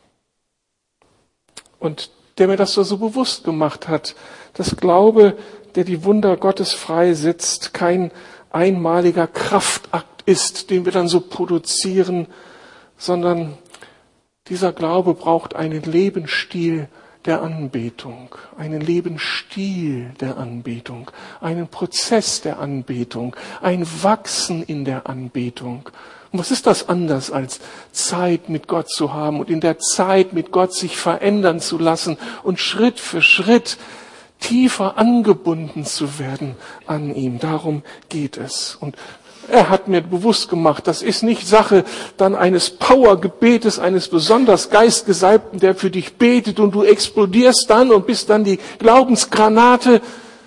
Und der mir das so bewusst gemacht hat, dass Glaube, der die Wunder Gottes freisetzt, kein einmaliger Kraftakt ist, den wir dann so produzieren, sondern dieser Glaube braucht einen Lebensstil der Anbetung, einen Lebensstil der Anbetung, einen Prozess der Anbetung, ein Wachsen in der Anbetung. Und was ist das anders als Zeit mit Gott zu haben und in der Zeit mit Gott sich verändern zu lassen und Schritt für Schritt tiefer angebunden zu werden an ihm. Darum geht es. Und er hat mir bewusst gemacht, das ist nicht Sache dann eines Powergebetes, eines besonders Geistgesalbten, der für dich betet und du explodierst dann und bist dann die Glaubensgranate.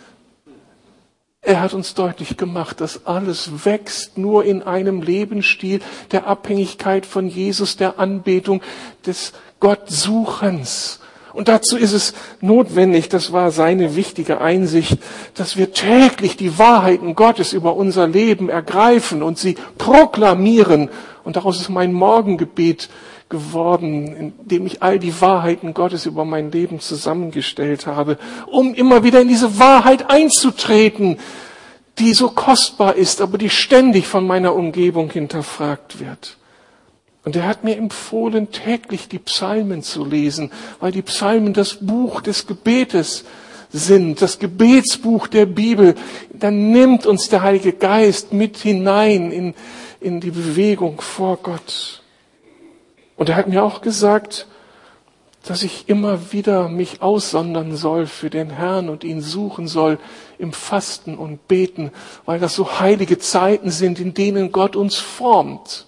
Er hat uns deutlich gemacht, dass alles wächst nur in einem Lebensstil der Abhängigkeit von Jesus, der Anbetung, des Gottsuchens. Und dazu ist es notwendig, das war seine wichtige Einsicht, dass wir täglich die Wahrheiten Gottes über unser Leben ergreifen und sie proklamieren. Und daraus ist mein Morgengebet geworden, indem ich all die Wahrheiten Gottes über mein Leben zusammengestellt habe, um immer wieder in diese Wahrheit einzutreten, die so kostbar ist, aber die ständig von meiner Umgebung hinterfragt wird. Und er hat mir empfohlen, täglich die Psalmen zu lesen, weil die Psalmen das Buch des Gebetes sind, das Gebetsbuch der Bibel. Dann nimmt uns der Heilige Geist mit hinein in die Bewegung vor Gott. Und er hat mir auch gesagt, dass ich immer wieder mich aussondern soll für den Herrn und ihn suchen soll im Fasten und Beten, weil das so heilige Zeiten sind, in denen Gott uns formt.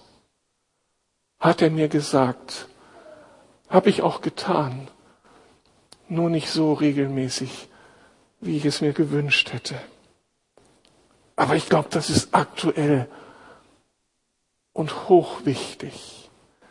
Hat er mir gesagt, habe ich auch getan, nur nicht so regelmäßig, wie ich es mir gewünscht hätte. Aber ich glaube, das ist aktuell und hochwichtig.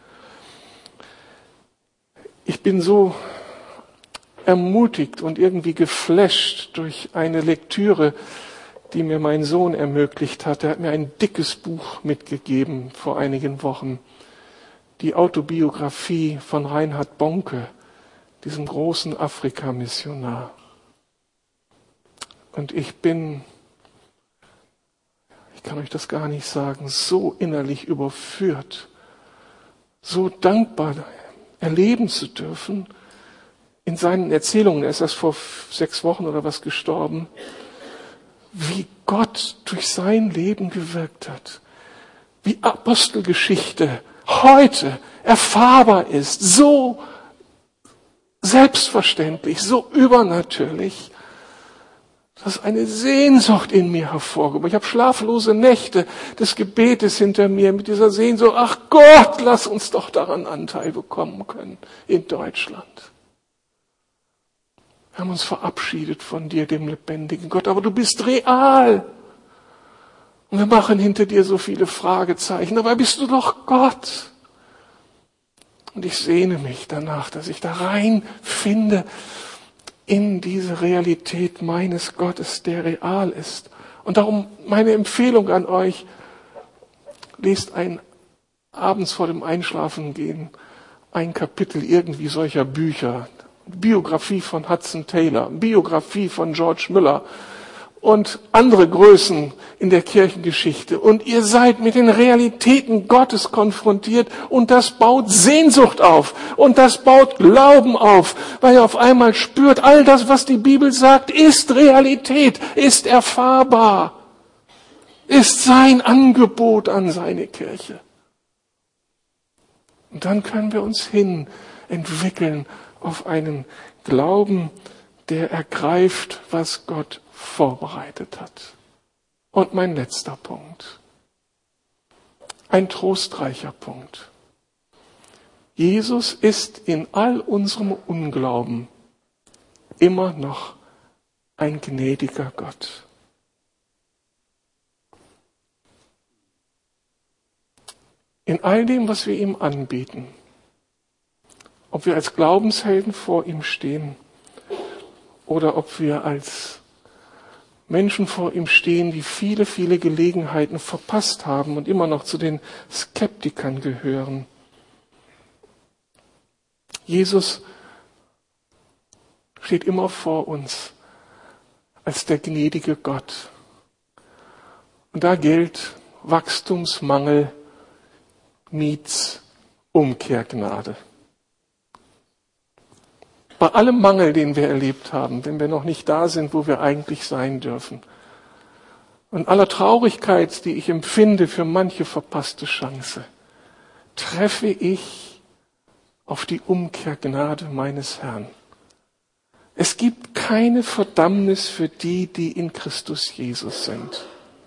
Ich bin so ermutigt und irgendwie geflasht durch eine Lektüre, die mir mein Sohn ermöglicht hat. Er hat mir ein dickes Buch mitgegeben vor einigen Wochen. Die Autobiografie von Reinhard Bonke, diesem großen Afrika-Missionar. Und ich kann euch das gar nicht sagen, so innerlich überführt, so dankbar erleben zu dürfen. In seinen Erzählungen, er ist erst vor 6 Wochen oder was gestorben, wie Gott durch sein Leben gewirkt hat. Wie Apostelgeschichte heute erfahrbar ist, so selbstverständlich, so übernatürlich, dass eine Sehnsucht in mir hervorgebracht. Ich habe schlaflose Nächte des Gebetes hinter mir mit dieser Sehnsucht, ach Gott, lass uns doch daran Anteil bekommen können in Deutschland. Wir haben uns verabschiedet von dir, dem lebendigen Gott, aber du bist real. Und wir machen hinter dir so viele Fragezeichen. Dabei bist du doch Gott. Und ich sehne mich danach, dass ich da reinfinde in diese Realität meines Gottes, der real ist. Und darum meine Empfehlung an euch, lest abends vor dem Einschlafengehen ein Kapitel irgendwie solcher Bücher. Biografie von Hudson Taylor, Biografie von George Müller und andere Größen in der Kirchengeschichte. Und ihr seid mit den Realitäten Gottes konfrontiert und das baut Sehnsucht auf und das baut Glauben auf, weil ihr auf einmal spürt, all das, was die Bibel sagt, ist Realität, ist erfahrbar, ist sein Angebot an seine Kirche. Und dann können wir uns hin entwickeln auf einen Glauben, der ergreift, was Gott vorbereitet hat. Und mein letzter Punkt. Ein trostreicher Punkt. Jesus ist in all unserem Unglauben immer noch ein gnädiger Gott. In all dem, was wir ihm anbieten, ob wir als Glaubenshelden vor ihm stehen oder ob wir als Menschen vor ihm stehen, die viele, viele Gelegenheiten verpasst haben und immer noch zu den Skeptikern gehören. Jesus steht immer vor uns als der gnädige Gott. Und da gilt Wachstumsmangel meets Umkehrgnade. Bei allem Mangel, den wir erlebt haben, wenn wir noch nicht da sind, wo wir eigentlich sein dürfen. Und aller Traurigkeit, die ich empfinde für manche verpasste Chance, treffe ich auf die Umkehrgnade meines Herrn. Es gibt keine Verdammnis für die, die in Christus Jesus sind.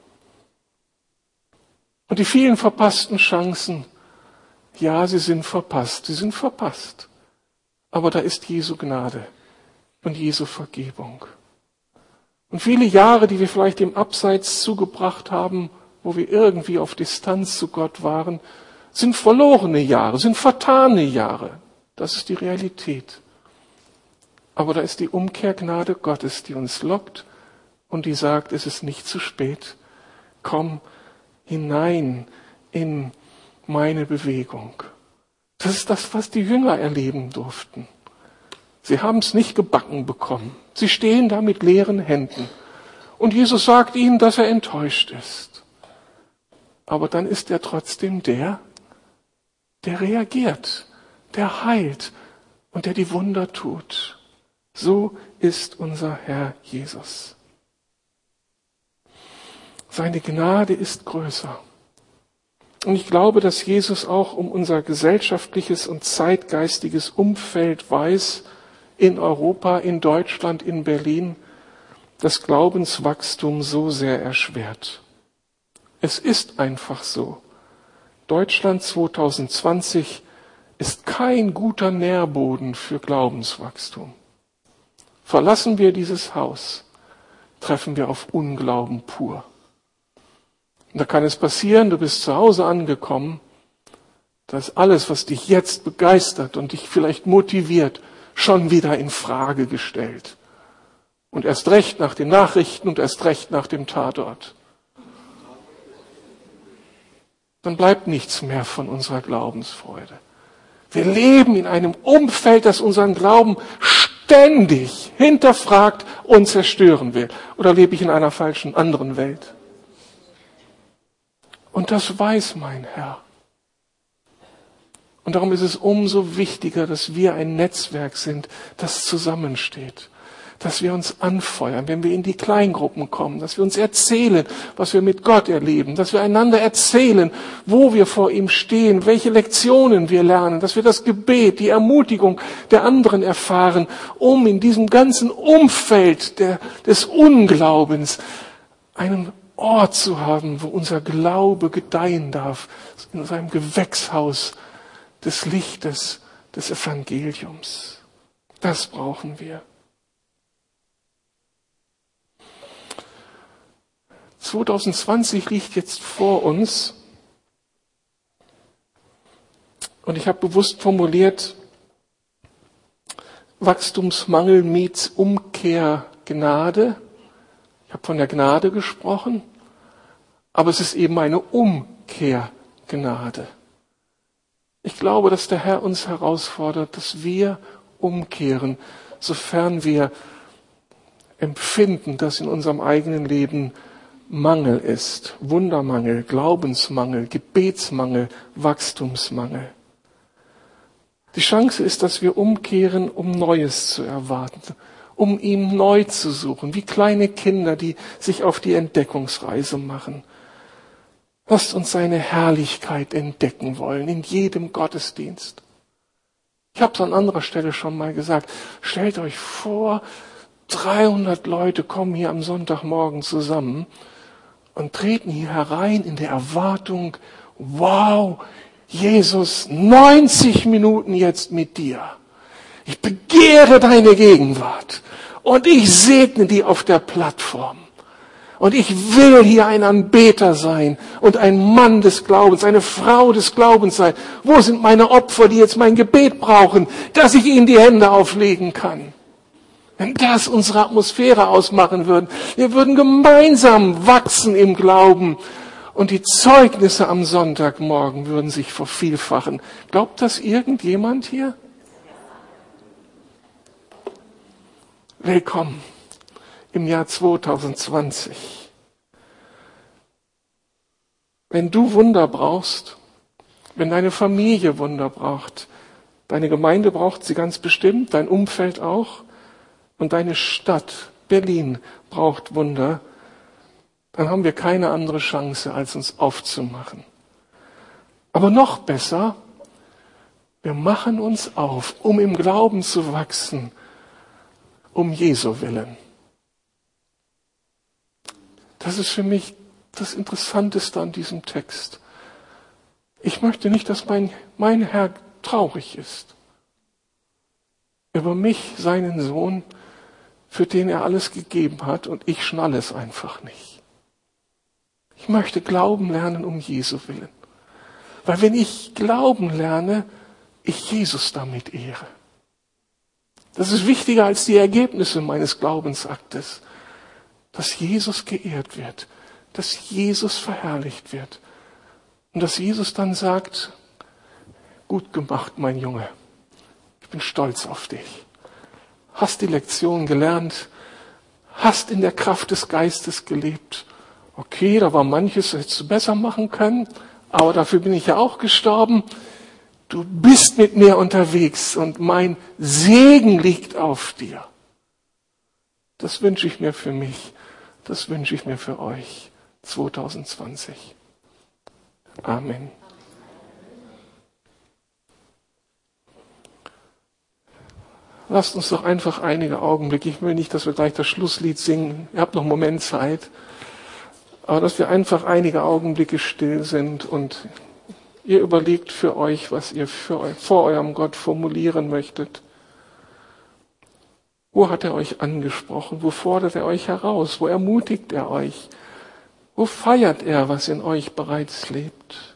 Und die vielen verpassten Chancen, ja, sie sind verpasst. Aber da ist Jesu Gnade und Jesu Vergebung. Und viele Jahre, die wir vielleicht im Abseits zugebracht haben, wo wir irgendwie auf Distanz zu Gott waren, sind verlorene Jahre, sind vertane Jahre. Das ist die Realität. Aber da ist die Umkehrgnade Gottes, die uns lockt und die sagt, es ist nicht zu spät. Komm hinein in meine Bewegung. Das ist das, was die Jünger erleben durften. Sie haben es nicht gebacken bekommen. Sie stehen da mit leeren Händen. Und Jesus sagt ihnen, dass er enttäuscht ist. Aber dann ist er trotzdem der reagiert, der heilt und der die Wunder tut. So ist unser Herr Jesus. Seine Gnade ist größer. Und ich glaube, dass Jesus auch um unser gesellschaftliches und zeitgeistiges Umfeld weiß, in Europa, in Deutschland, in Berlin, das Glaubenswachstum so sehr erschwert. Es ist einfach so. Deutschland 2020 ist kein guter Nährboden für Glaubenswachstum. Verlassen wir dieses Haus, treffen wir auf Unglauben pur. Und da kann es passieren, du bist zu Hause angekommen, dass alles, was dich jetzt begeistert und dich vielleicht motiviert, schon wieder in Frage gestellt. Und erst recht nach den Nachrichten und erst recht nach dem Tatort. Dann bleibt nichts mehr von unserer Glaubensfreude. Wir leben in einem Umfeld, das unseren Glauben ständig hinterfragt und zerstören will. Oder lebe ich in einer falschen anderen Welt? Und das weiß mein Herr. Und darum ist es umso wichtiger, dass wir ein Netzwerk sind, das zusammensteht. Dass wir uns anfeuern, wenn wir in die Kleingruppen kommen, dass wir uns erzählen, was wir mit Gott erleben, dass wir einander erzählen, wo wir vor ihm stehen, welche Lektionen wir lernen, dass wir das Gebet, die Ermutigung der anderen erfahren, um in diesem ganzen Umfeld des Unglaubens einen Ort zu haben, wo unser Glaube gedeihen darf, in seinem Gewächshaus des Lichtes, des Evangeliums. Das brauchen wir. 2020 liegt jetzt vor uns und ich habe bewusst formuliert, Wachstumsmangel meets Umkehr Gnade. Ich habe von der Gnade gesprochen, aber es ist eben eine Umkehrgnade. Ich glaube, dass der Herr uns herausfordert, dass wir umkehren, sofern wir empfinden, dass in unserem eigenen Leben Mangel ist. Wundermangel, Glaubensmangel, Gebetsmangel, Wachstumsmangel. Die Chance ist, dass wir umkehren, um Neues zu erwarten, um ihm neu zu suchen, wie kleine Kinder, die sich auf die Entdeckungsreise machen. Lasst uns seine Herrlichkeit entdecken wollen, in jedem Gottesdienst. Ich habe es an anderer Stelle schon mal gesagt, stellt euch vor, 300 Leute kommen hier am Sonntagmorgen zusammen und treten hier herein in der Erwartung, wow, Jesus, 90 Minuten jetzt mit dir. Ich begehre deine Gegenwart und ich segne die auf der Plattform. Und ich will hier ein Anbeter sein und ein Mann des Glaubens, eine Frau des Glaubens sein. Wo sind meine Opfer, die jetzt mein Gebet brauchen, dass ich ihnen die Hände auflegen kann? Wenn das unsere Atmosphäre ausmachen würde, wir würden gemeinsam wachsen im Glauben und die Zeugnisse am Sonntagmorgen würden sich vervielfachen. Glaubt das irgendjemand hier? Willkommen im Jahr 2020. Wenn du Wunder brauchst, wenn deine Familie Wunder braucht, deine Gemeinde braucht sie ganz bestimmt, dein Umfeld auch, und deine Stadt, Berlin, braucht Wunder, dann haben wir keine andere Chance, als uns aufzumachen. Aber noch besser, wir machen uns auf, um im Glauben zu wachsen, um Jesu willen. Das ist für mich das Interessanteste an diesem Text. Ich möchte nicht, dass mein Herr traurig ist über mich, seinen Sohn, für den er alles gegeben hat, und ich schnalle es einfach nicht. Ich möchte glauben lernen um Jesu willen. Weil wenn ich glauben lerne, ich Jesus damit ehre. Das ist wichtiger als die Ergebnisse meines Glaubensaktes. Dass Jesus geehrt wird, dass Jesus verherrlicht wird und dass Jesus dann sagt, gut gemacht, mein Junge, ich bin stolz auf dich. Hast die Lektion gelernt, hast in der Kraft des Geistes gelebt. Okay, da war manches, das hättest du besser machen können, aber dafür bin ich ja auch gestorben. Du bist mit mir unterwegs und mein Segen liegt auf dir. Das wünsche ich mir für mich, das wünsche ich mir für euch 2020. Amen. Lasst uns doch einfach einige Augenblicke, ich will nicht, dass wir gleich das Schlusslied singen, ihr habt noch einen Moment Zeit, aber dass wir einfach einige Augenblicke still sind und ihr überlegt für euch, was ihr vor eurem Gott formulieren möchtet. Wo hat er euch angesprochen? Wo fordert er euch heraus? Wo ermutigt er euch? Wo feiert er, was in euch bereits lebt?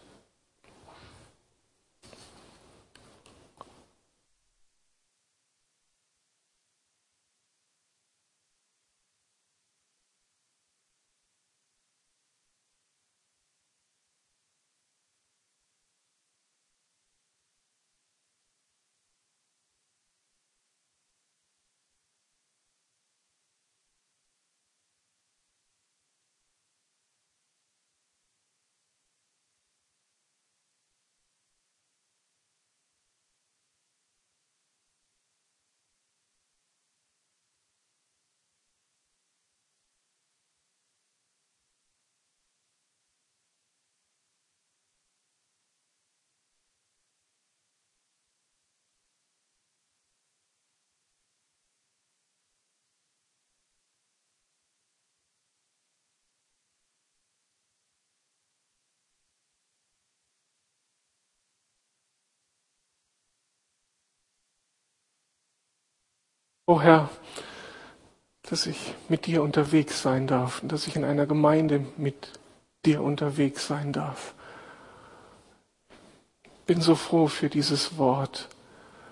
O Herr, dass ich mit dir unterwegs sein darf und dass ich in einer Gemeinde mit dir unterwegs sein darf. Bin so froh für dieses Wort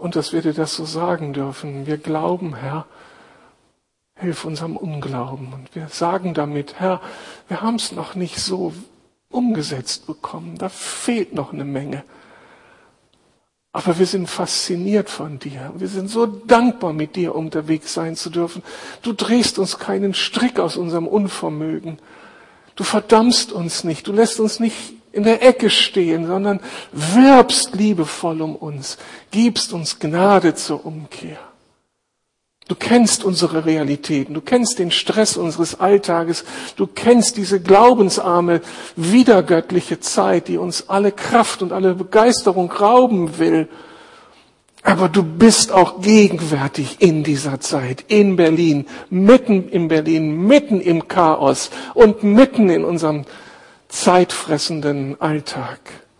Und dass wir dir das so sagen dürfen. Wir glauben, Herr, hilf unserem Unglauben. Und wir sagen damit, Herr, wir haben es noch nicht so umgesetzt bekommen. Da fehlt noch eine Menge. Aber wir sind fasziniert von dir. Wir sind so dankbar, mit dir unterwegs sein zu dürfen. Du drehst uns keinen Strick aus unserem Unvermögen. Du verdammst uns nicht. Du lässt uns nicht in der Ecke stehen, sondern wirbst liebevoll um uns. Gibst uns Gnade zur Umkehr. Du kennst unsere Realitäten, du kennst den Stress unseres Alltages, du kennst diese glaubensarme, widergöttliche Zeit, die uns alle Kraft und alle Begeisterung rauben will. Aber du bist auch gegenwärtig in dieser Zeit, in Berlin, mitten im Chaos und mitten in unserem zeitfressenden Alltag.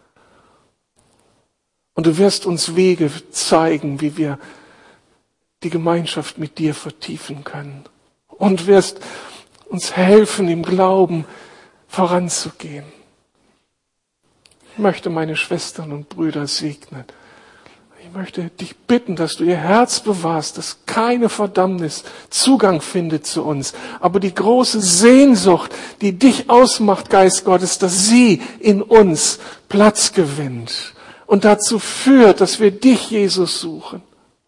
Und du wirst uns Wege zeigen, wie wir die Gemeinschaft mit dir vertiefen können. Und wirst uns helfen, im Glauben voranzugehen. Ich möchte meine Schwestern und Brüder segnen. Ich möchte dich bitten, dass du ihr Herz bewahrst, dass keine Verdammnis Zugang findet zu uns. Aber die große Sehnsucht, die dich ausmacht, Geist Gottes, dass sie in uns Platz gewinnt und dazu führt, dass wir dich, Jesus, suchen.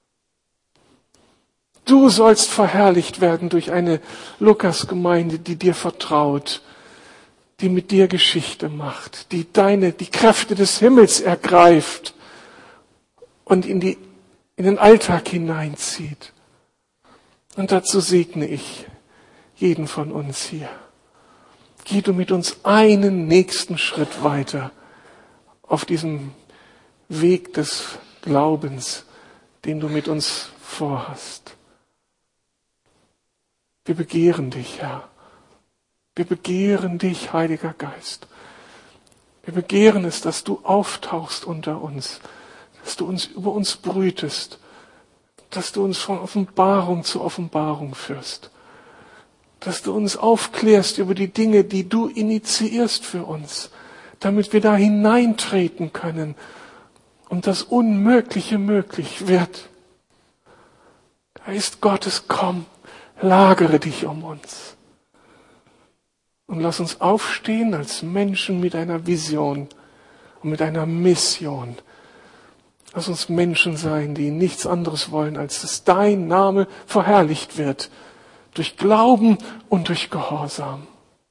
Du sollst verherrlicht werden durch eine Lukas-Gemeinde, die dir vertraut, die mit dir Geschichte macht, die die Kräfte des Himmels ergreift und in den Alltag hineinzieht. Und dazu segne ich jeden von uns hier. Geh du mit uns einen nächsten Schritt weiter auf diesem Weg des Glaubens, den du mit uns vorhast. Wir begehren dich, Herr. Wir begehren dich, Heiliger Geist. Wir begehren es, dass du auftauchst unter uns, dass du uns über uns brütest, dass du uns von Offenbarung zu Offenbarung führst, dass du uns aufklärst über die Dinge, die du initiierst für uns, damit wir da hineintreten können und das Unmögliche möglich wird. Geist Gottes, komm. Lagere dich um uns und lass uns aufstehen als Menschen mit einer Vision und mit einer Mission. Lass uns Menschen sein, die nichts anderes wollen, als dass dein Name verherrlicht wird, durch Glauben und durch Gehorsam.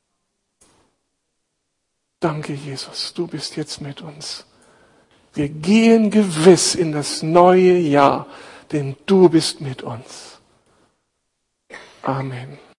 Danke, Jesus, du bist jetzt mit uns. Wir gehen gewiss in das neue Jahr, denn du bist mit uns. Amen.